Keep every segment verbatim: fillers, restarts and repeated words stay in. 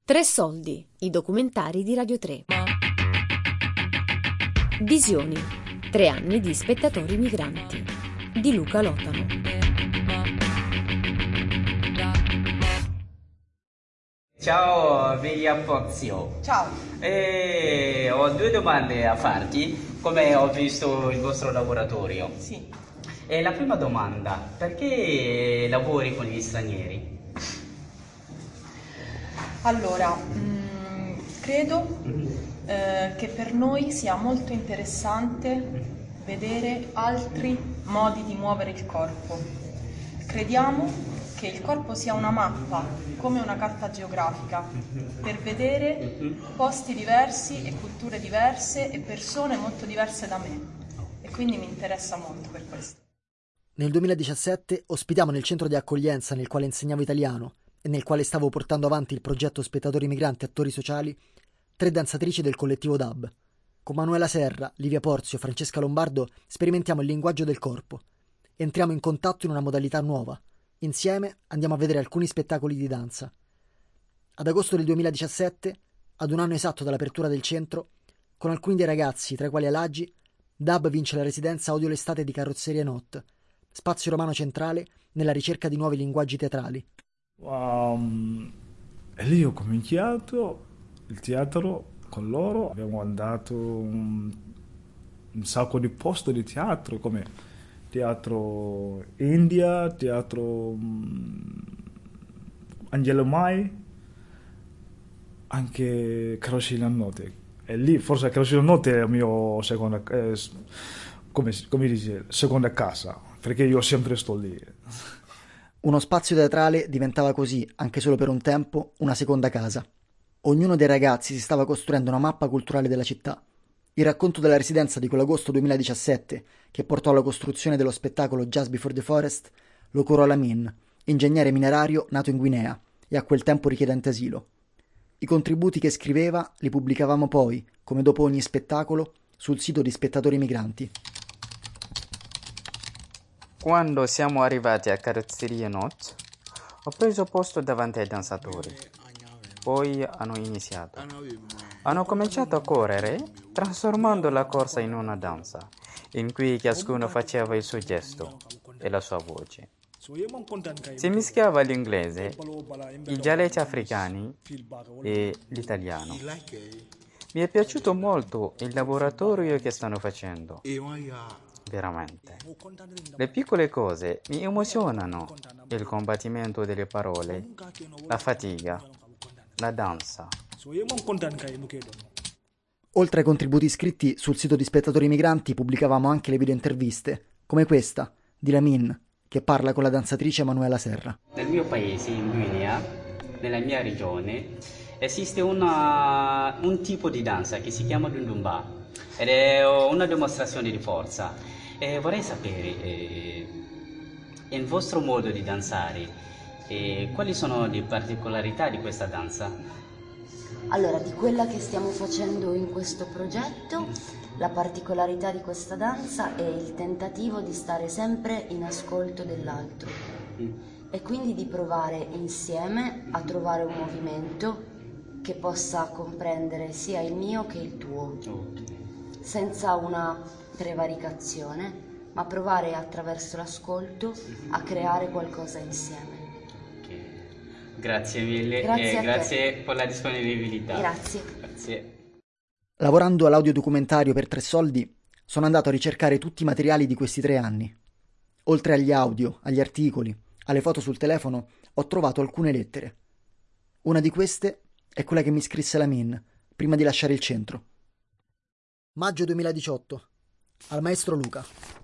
Tre soldi, i documentari di Radio tre. Visioni, tre anni di spettatori migranti, di Luca Lotano. Ciao Via Pozio. Ciao. Eh, ho due domande a farti, come ho visto il vostro laboratorio. Sì. E la prima domanda, perché lavori con gli stranieri? Allora, mh, credo eh, che per noi sia molto interessante vedere altri modi di muovere il corpo. Crediamo che il corpo sia una mappa, come una carta geografica, per vedere posti diversi e culture diverse e persone molto diverse da me. E quindi mi interessa molto per questo. Nel duemiladiciassette ospitiamo nel centro di accoglienza nel quale insegnavo italiano e nel quale stavo portando avanti il progetto Spettatori Migranti Attori Sociali, tre danzatrici del collettivo D A B. Con Manuela Serra, Livia Porzio e Francesca Lombardo sperimentiamo il linguaggio del corpo. Entriamo in contatto in una modalità nuova. Insieme andiamo a vedere alcuni spettacoli di danza. Ad agosto del duemiladiciassette, ad un anno esatto dall'apertura del centro, con alcuni dei ragazzi, tra i quali Alagi, D A B vince la residenza Odio l'estate di Carrozzeria Not, spazio romano centrale nella ricerca di nuovi linguaggi teatrali. Um, e lì ho cominciato il teatro con loro, abbiamo andato un, un sacco di posti di teatro, come teatro India, teatro um, Angelo Mai, anche Carrozzeria Notte. E lì forse Carrozzeria Notte è la mia seconda, eh, come, come dice, seconda casa, perché io sempre sto lì. Uno spazio teatrale diventava così, anche solo per un tempo, una seconda casa. Ognuno dei ragazzi si stava costruendo una mappa culturale della città. Il racconto della residenza di quell'agosto duemiladiciassette, che portò alla costruzione dello spettacolo Jazz Before the Forest, lo curò Lamin, ingegnere minerario nato in Guinea e a quel tempo richiedente asilo. I contributi che scriveva li pubblicavamo poi, come dopo ogni spettacolo, sul sito di Spettatori Migranti. Quando siamo arrivati a Carrozzeria Not, ho preso posto davanti ai danzatori. Poi hanno iniziato. Hanno cominciato a correre, trasformando la corsa in una danza, in cui ciascuno faceva il suo gesto e la sua voce. Si mischiava l'inglese, i dialetti africani e l'italiano. Mi è piaciuto molto il laboratorio che stanno facendo. Veramente. Le piccole cose mi emozionano, il combattimento delle parole, la fatica, la danza. Oltre ai contributi scritti sul sito di Spettatori Migranti pubblicavamo anche le videointerviste, come questa, di Lamin, che parla con la danzatrice Manuela Serra. Nel mio paese, in Guinea, nella mia regione, esiste una, un tipo di danza che si chiama Dundumba ed è una dimostrazione di forza. E vorrei sapere, eh, il vostro modo di danzare, eh, quali sono le particolarità di questa danza? Allora, di quella che stiamo facendo in questo progetto, la particolarità di questa danza è il tentativo di stare sempre in ascolto dell'altro mm. e quindi di provare insieme a trovare un movimento che possa comprendere sia il mio che il tuo, okay. senza una prevaricazione, ma provare attraverso l'ascolto a creare qualcosa insieme. Okay. Grazie mille grazie, e grazie per la disponibilità. Grazie. Grazie. Lavorando all'audiodocumentario per Tre Soldi, sono andato a ricercare tutti i materiali di questi tre anni. Oltre agli audio, agli articoli, alle foto sul telefono, ho trovato alcune lettere. Una di queste è quella che mi scrisse Lamin prima di lasciare il centro. Maggio duemiladiciotto. Al maestro Luca.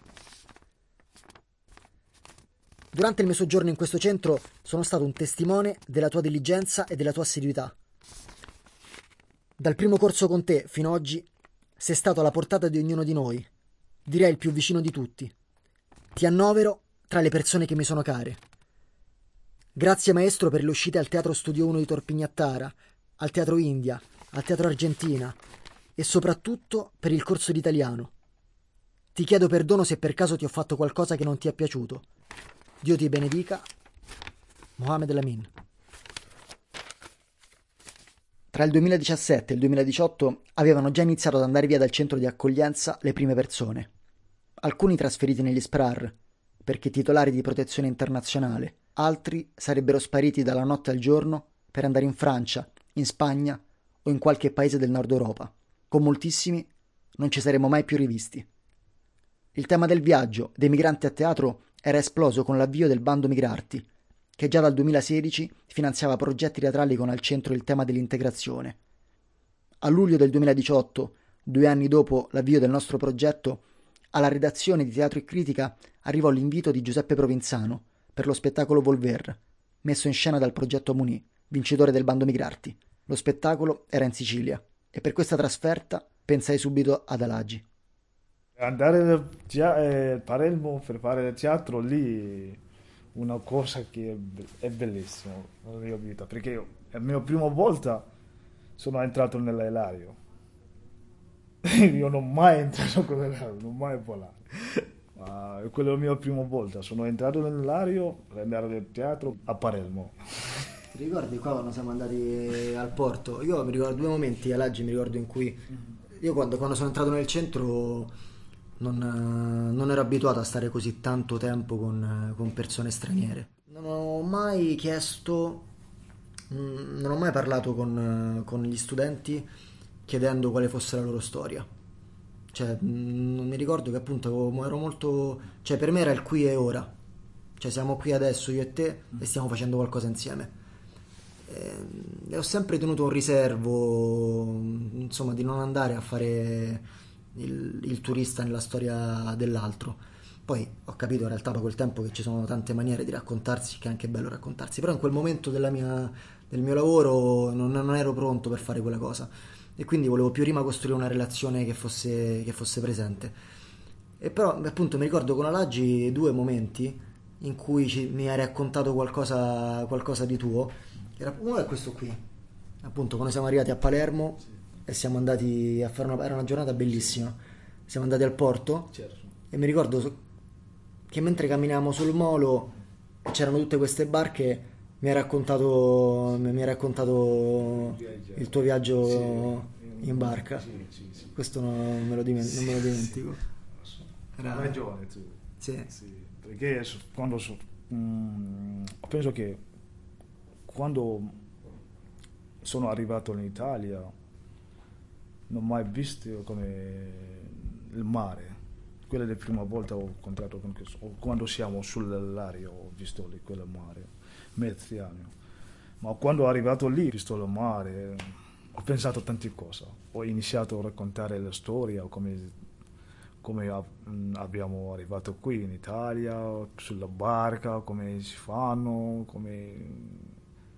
Durante il mio soggiorno in questo centro sono stato un testimone della tua diligenza e della tua assiduità. Dal primo corso con te fino ad oggi sei stato alla portata di ognuno di noi, direi il più vicino di tutti. Ti annovero tra le persone che mi sono care. Grazie maestro per le uscite al Teatro Studio uno di Torpignattara, al Teatro India, al Teatro Argentina e soprattutto per il corso di italiano. Ti chiedo perdono se per caso ti ho fatto qualcosa che non ti è piaciuto. Dio ti benedica. Mohamed Lamin. Tra il duemiladiciassette e il duemiladiciotto avevano già iniziato ad andare via dal centro di accoglienza le prime persone. Alcuni trasferiti negli S P R A R, perché titolari di protezione internazionale, altri sarebbero spariti dalla notte al giorno per andare in Francia, in Spagna o in qualche paese del nord Europa. Con moltissimi non ci saremmo mai più rivisti. Il tema del viaggio dei migranti a teatro era esploso con l'avvio del bando Migrarti, che già dal duemilasedici finanziava progetti teatrali con al centro il tema dell'integrazione. A luglio del duemiladiciotto, due anni dopo l'avvio del nostro progetto, alla redazione di Teatro e Critica arrivò l'invito di Giuseppe Provenzano per lo spettacolo Volver, messo in scena dal progetto Muni, vincitore del bando Migrarti. Lo spettacolo era in Sicilia e per questa trasferta pensai subito ad Alagi. Andare a Palermo per fare teatro lì una cosa che è, be- è bellissima nella mia vita, perché io, è la mia prima volta sono entrato nell'aereo. Io non mai entrato con l'aereo, non mai volato. Ma quella è la mia prima volta, sono entrato nell'aereo per andare al teatro a Palermo. Ti ricordi qua quando siamo andati al porto? Io mi ricordo due momenti a Laggi, mi ricordo in cui io quando, quando sono entrato nel centro non, non ero abituato a stare così tanto tempo con, con persone straniere. Non ho mai chiesto, mh, non ho mai parlato con, con gli studenti chiedendo quale fosse la loro storia. Cioè, mh, mi ricordo che appunto ero molto, cioè per me era il qui e ora. Cioè siamo qui adesso io e te e stiamo facendo qualcosa insieme. E ho sempre tenuto un riservo, insomma, di non andare a fare il, il turista nella storia dell'altro. Poi ho capito in realtà da quel tempo che ci sono tante maniere di raccontarsi, che è anche bello raccontarsi, però in quel momento della mia, del mio lavoro non, non ero pronto per fare quella cosa e quindi volevo più prima costruire una relazione che fosse, che fosse presente. E però appunto mi ricordo con Alagi due momenti in cui ci, mi hai raccontato qualcosa, qualcosa di tuo. Era, uno è questo qui, appunto quando siamo arrivati a Palermo e siamo andati a fare una, era una giornata bellissima, siamo andati al porto, certo. E mi ricordo che mentre camminavamo sul molo c'erano tutte queste barche, mi hai raccontato, mi hai raccontato il tuo viaggio, sì, in barca, sì, sì, sì. Questo non me lo, diment- sì, non me lo dimentico. Era... Hai ragione tu, sì. Sì, perché quando so, mh, penso che quando sono arrivato in Italia non ho mai visto come il mare. Quella è la prima volta che ho incontrato con questo. Quando siamo sull'aereo ho visto lì quel mare, mezzi anni. Ma quando sono arrivato lì ho visto il mare, ho pensato a tante cose. Ho iniziato a raccontare la storia, come, come abbiamo arrivato qui in Italia, sulla barca, come si fanno, come...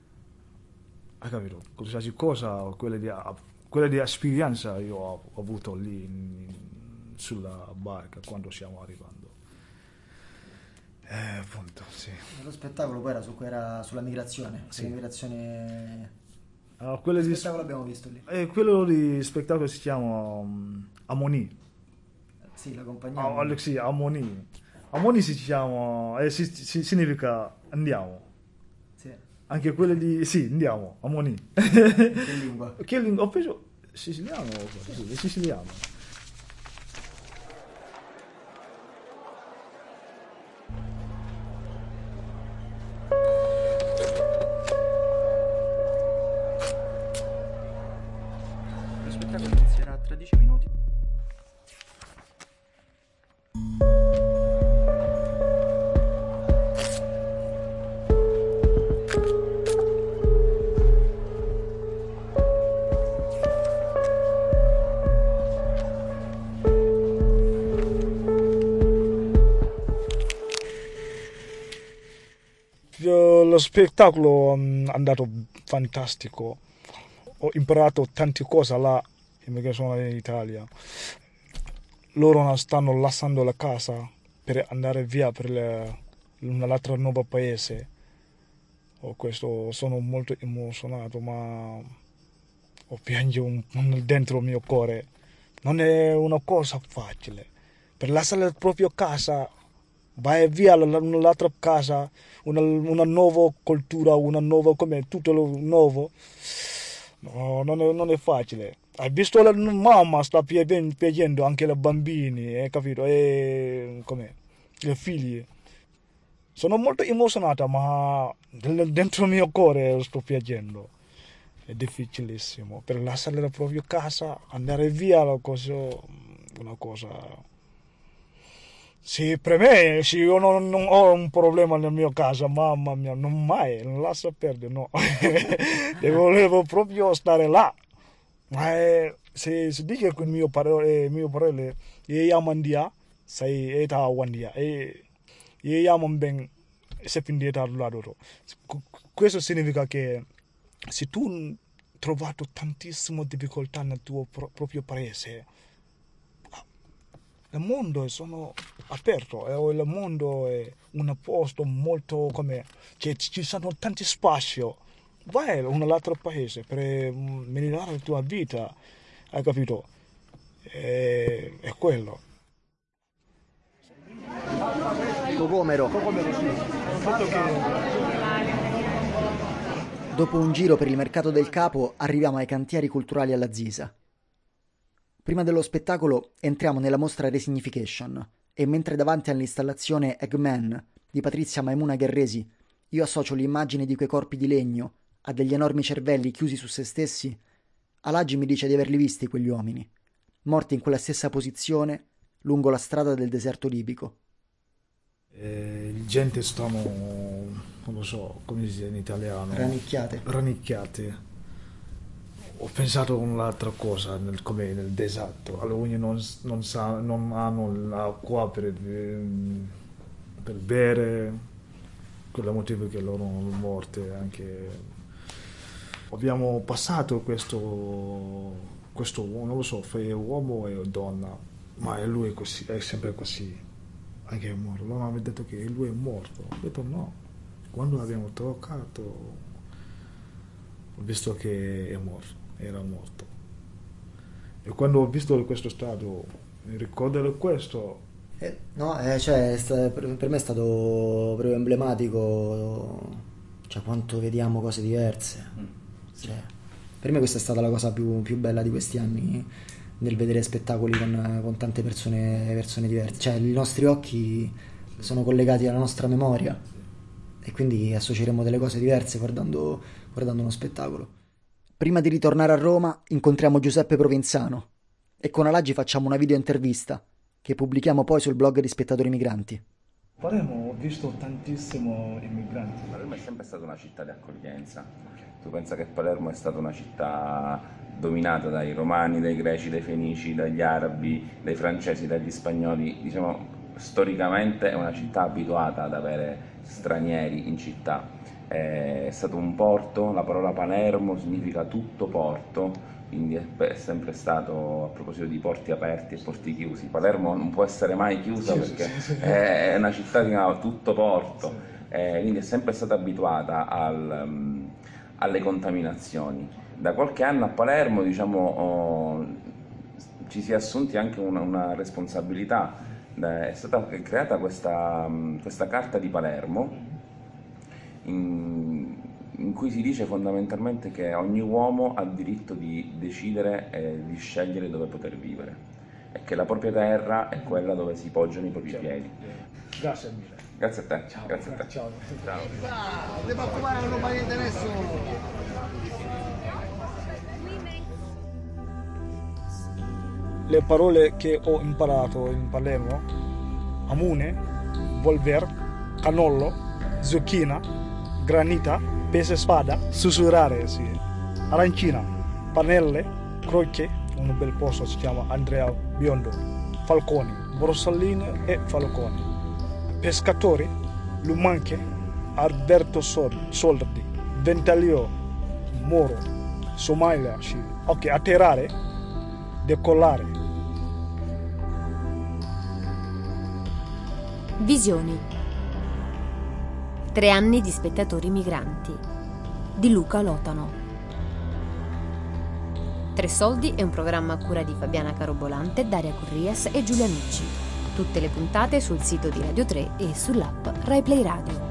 Hai capito? Qualsiasi cosa, quella di, quella di esperienza io ho, ho avuto lì in, sulla barca quando stiamo arrivando. Eh, appunto, sì. Lo spettacolo poi era, su, era sulla migrazione, sì. Sulla migrazione... Allora, quello che di spettacolo abbiamo visto lì? Eh, quello di spettacolo si chiama um, Amoni. Sì, la compagnia. Ah, sì, Amoni. Amoni si chiama, eh, si, si, significa andiamo. Sì. Anche quelle di... Sì, andiamo, Amoni. Che lingua? Che lingua? Ho preso siciliano, sì, siciliano. Lo spettacolo inizierà tra dieci minuti. Lo spettacolo è andato fantastico, ho imparato tante cose là perché sono in Italia. Loro stanno lasciando la casa per andare via per le, un altro nuovo paese. Oh, questo sono molto emozionato, ma ho pianto un, un, dentro il mio cuore. Non è una cosa facile per lasciare la propria casa. Vai via all'altra casa, una, una nuova cultura, una nuova, come tutto lo nuovo. No, non è, non è facile. Hai visto la mamma sta piangendo, anche i bambini, hai capito? E come i figli. Sono molto emozionata, ma dentro il mio cuore sto piangendo. È difficilissimo. Per lasciare la propria casa, andare via, la cosa, una cosa. Sì, per me, se io non, non ho un problema nella mia casa, mamma mia, non mai, non lascia perdere, no. Devo, devo proprio stare là. Ma eh, se, se dice che il mio parole, mio parole, io amo India, sai, è ta Wandia, e io amo ben, se quindi è ta loro. Questo significa che se tu hai trovato tantissime difficoltà nel tuo pro, proprio paese, il mondo è sono aperto, eh, il mondo è un posto molto come, cioè, ci sono tanti spazi. Vai in un altro paese per migliorare la tua vita, hai capito? È, è quello. Cocomero. Dopo un giro per il mercato del Capo arriviamo ai cantieri culturali alla Zisa. Prima dello spettacolo entriamo nella mostra Resignification e mentre davanti all'installazione Eggman di Patrizia Maimuna Gherresi io associo l'immagine di quei corpi di legno a degli enormi cervelli chiusi su se stessi, Alagi mi dice di averli visti quegli uomini, morti in quella stessa posizione lungo la strada del deserto libico. Eh, gente stanno, non lo so, come si dice in italiano? Ranicchiate. Ranicchiate. Ho pensato a un'altra cosa, nel, come nel deserto. Alcuni non, non, sa, non hanno l'acqua per, per bere, per il motivo che loro sono morte anche. Abbiamo passato questo, questo non lo so, è uomo e donna, ma lui è così, è sempre così, anche è morto. Loro hanno detto che lui è morto. Ho detto no, quando l'abbiamo toccato ho visto che è morto, era morto. E quando ho visto questo stato, mi ricordo questo. Eh, no, eh, cioè, per me è stato proprio emblematico, cioè quanto vediamo cose diverse. Cioè, per me questa è stata la cosa più, più bella di questi anni, nel vedere spettacoli con, con tante persone, persone diverse. Cioè i nostri occhi sono collegati alla nostra memoria e quindi associeremo delle cose diverse guardando, guardando uno spettacolo. Prima di ritornare a Roma incontriamo Giuseppe Provenzano e con Alagi facciamo una video intervista che pubblichiamo poi sul blog di Spettatori Migranti. Palermo ho visto tantissimo immigranti. Palermo è sempre stata una città di accoglienza. Tu pensa che Palermo è stata una città dominata dai romani, dai greci, dai fenici, dagli arabi, dai francesi, dagli spagnoli. Diciamo, storicamente è una città abituata ad avere stranieri in città. È stato un porto, la parola Palermo significa tutto porto, quindi è sempre stato, a proposito di porti aperti e porti chiusi, Palermo non può essere mai chiusa perché è una città che ha tutto porto, eh, quindi è sempre stata abituata al, um, alle contaminazioni. Da qualche anno a Palermo, diciamo, oh, ci si è assunti anche una, una responsabilità. È stata creata questa, questa carta di Palermo in, in cui si dice fondamentalmente che ogni uomo ha diritto di decidere e di scegliere dove poter vivere e che la propria terra è quella dove si poggiano i propri piedi. Grazie mille. Grazie a te. Ciao, grazie a te. Ciao. Ciao. Le parole che ho imparato in Palermo: amune, volver, cannolo, zucchina, granita, pesce spada, sussurrare, sì, arancina, panelle, crocche, un bel posto si chiama Andrea Biondo, falconi, borsalline e falconi, pescatori, lumanche, Alberto Soldi, Ventalio, Moro, Somalia, sì. Ok, atterrare, decollare. Visioni. Tre anni di Spettatori Migranti di Luca Lotano. Tre Soldi è un programma a cura di Fabiana Carobolante, Daria Corrias e Giulia Nucci. Tutte le puntate sul sito di Radio tre e sull'app Rai Play Radio.